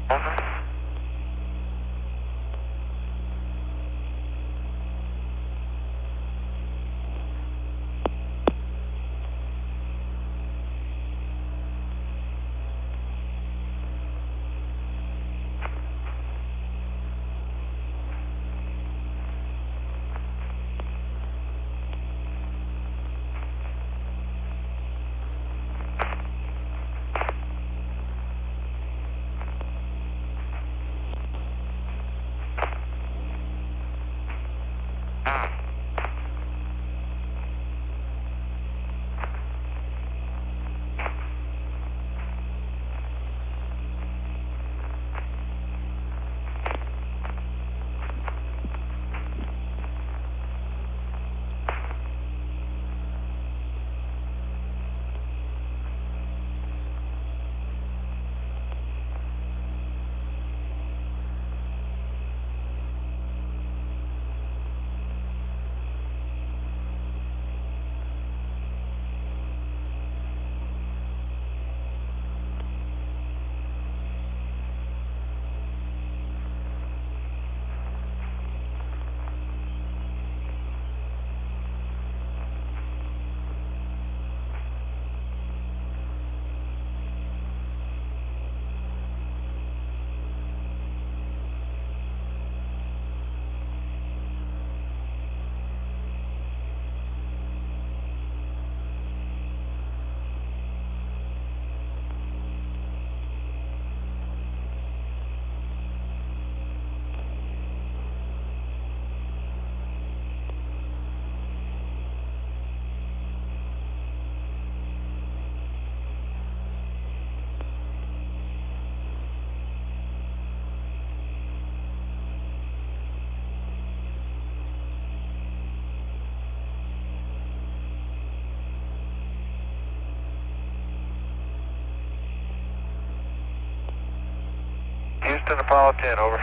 Houston, Apollo 10, over.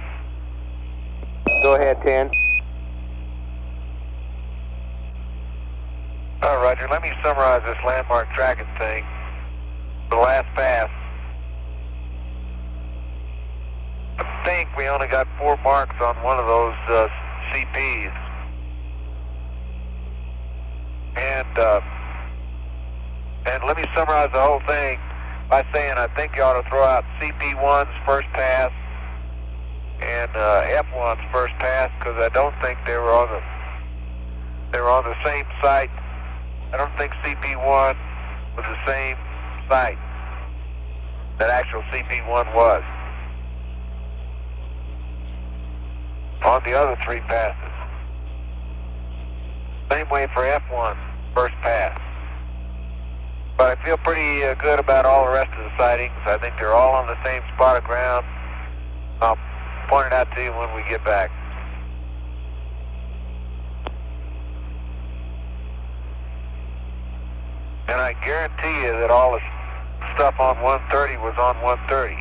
Go ahead, 10. All right, Roger, let me summarize this landmark tracking thing. The last pass. I think we only got 4 marks on one of those CPs. And let me summarize the whole thing by saying I think you ought to throw out CP1's first pass and F1's first pass, because I don't think they were on the same site. I don't think CP1 was the same site that actual CP1 was on the other 3 passes. Same way for F1, first pass. But I feel pretty good about all the rest of the sightings. I think they're all on the same spot of ground. I'll point it out to you when we get back. And I guarantee you that all the stuff on 130 was on 130.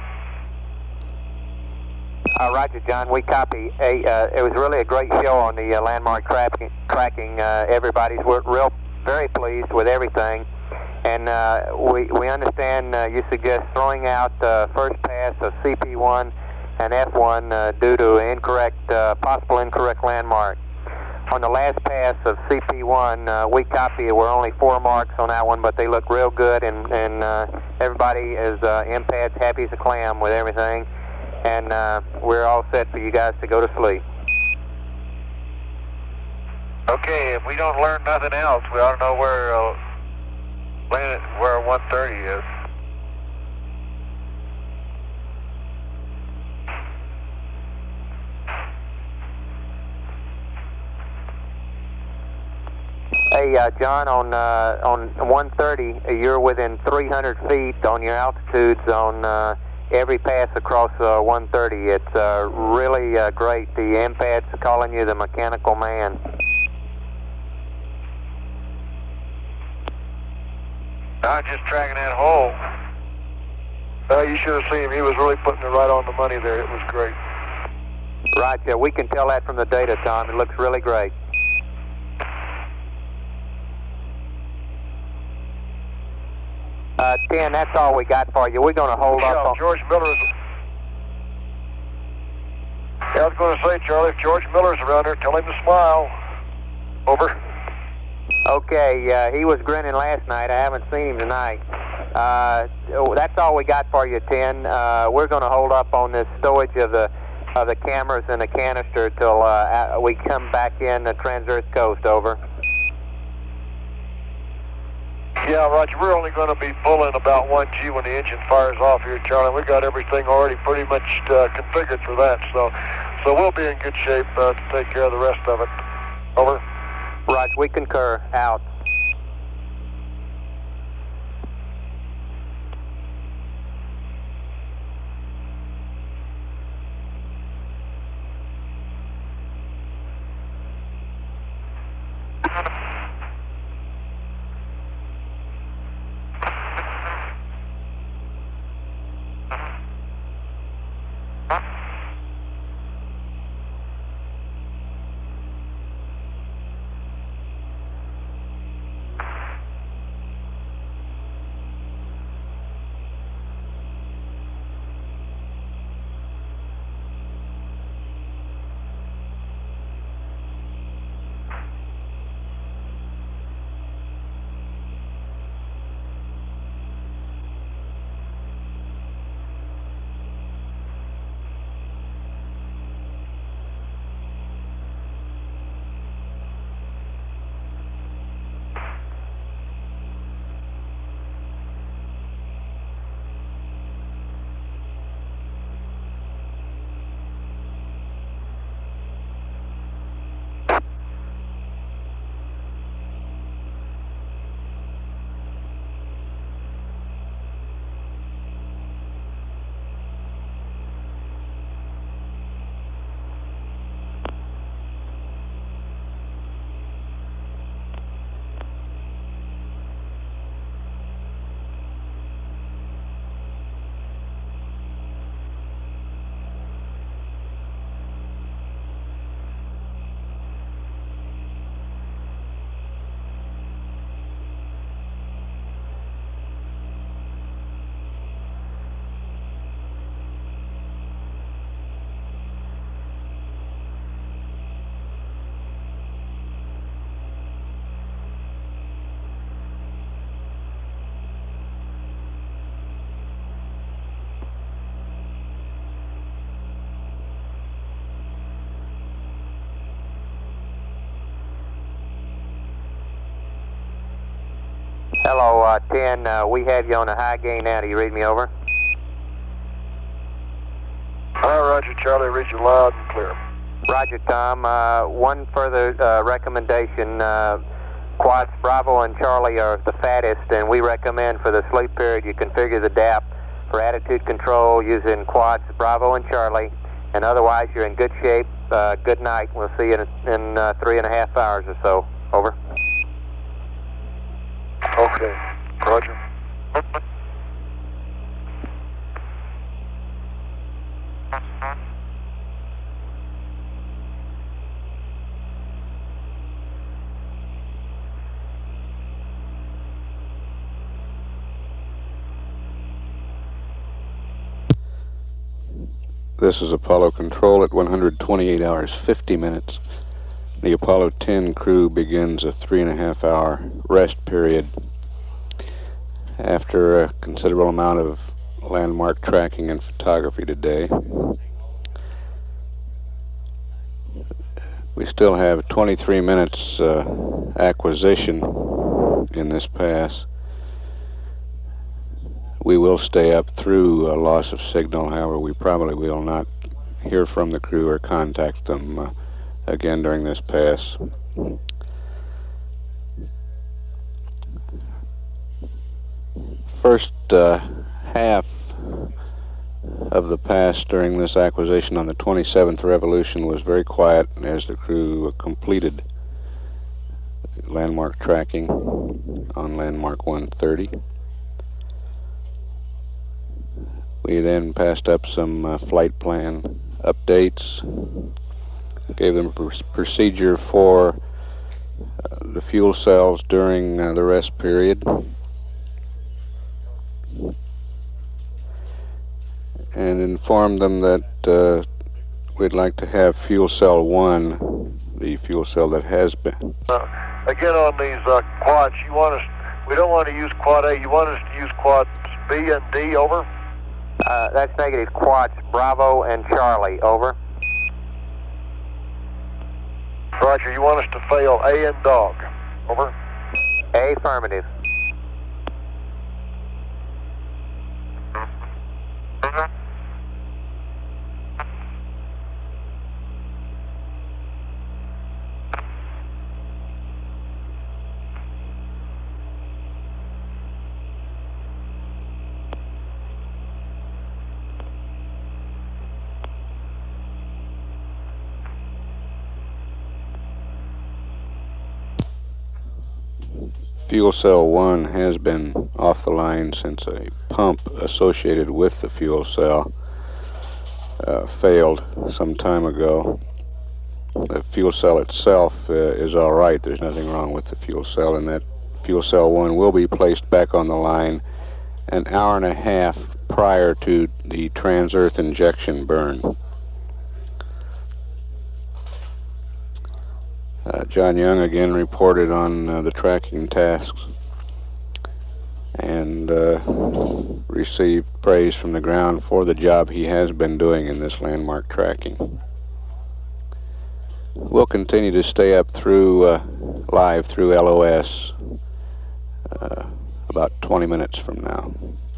Roger, John. We copy. It was really a great show on the landmark tracking. Everybody's very pleased with everything. And we understand you suggest throwing out the first pass of CP1 and F1 due to possible incorrect landmark. On the last pass of CP1, we copy. We're only 4 marks on that one, but they look real good, and everybody is MPAD's happy as a clam with everything, and we're all set for you guys to go to sleep. Okay, if we don't learn nothing else, we ought to know where 130 is. Hey, John, on 130, you're within 300 feet on your altitudes on every pass across 130. It's really great. The MPAD's calling you the mechanical man. I'm just tracking that hole. You should have seen him. He was really putting it right on the money there. It was great. Roger. We can tell that from the data, Tom. It looks really great. Ken, that's all we got for you. We're going to hold up on... George Miller Yeah, I was going to say, Charlie, if George Miller's around here, tell him to smile. Over. Okay, he was grinning last night. I haven't seen him tonight. That's all we got for you, 10. We're going to hold up on this stowage of the cameras and the canister till we come back in the Trans-Earth Coast. Over. Yeah, Roger, we're only going to be pulling about 1G when the engine fires off here, Charlie. We got everything already pretty much configured for that, so we'll be in good shape to take care of the rest of it. Over. Roger, we concur. Out. Hello, 10. We have you on a high gain now. Do you read me? Over. Hi, Roger, Charlie. Read you loud and clear. Roger, Tom. One further recommendation. Quads Bravo and Charlie are the fattest, and we recommend for the sleep period you configure the DAP for attitude control using Quads Bravo and Charlie, and otherwise you're in good shape. Good night. We'll see you in 3.5 hours or so. Over. Okay, Roger. This is Apollo Control at 128 hours 50 minutes. The Apollo 10 crew begins a 3.5 hour rest period after a considerable amount of landmark tracking and photography today. We still have 23 minutes acquisition in this pass. We will stay up through a loss of signal. However, we probably will not hear from the crew or contact them again during this pass. First half of the pass during this acquisition on the 27th revolution was very quiet as the crew completed landmark tracking on landmark 130. We then passed up some flight plan updates, gave them a procedure for the fuel cells during the rest period, and informed them that we'd like to have fuel cell 1, the fuel cell that has been. Again, on these quads, we don't want to use quad A. You want us to use quads B and D, over? That's negative. Quads Bravo and Charlie, over. Roger, you want us to fail A and Dog, over? A, affirmative. Fuel cell 1 has been off the line since a pump associated with the fuel cell failed some time ago. The fuel cell itself is all right. There's nothing wrong with the fuel cell, and that fuel cell 1 will be placed back on the line an hour and a half prior to the trans-earth injection burn. John Young again reported on the tracking tasks and received praise from the ground for the job he has been doing in this landmark tracking. We'll continue to stay up through live through LOS about 20 minutes from now.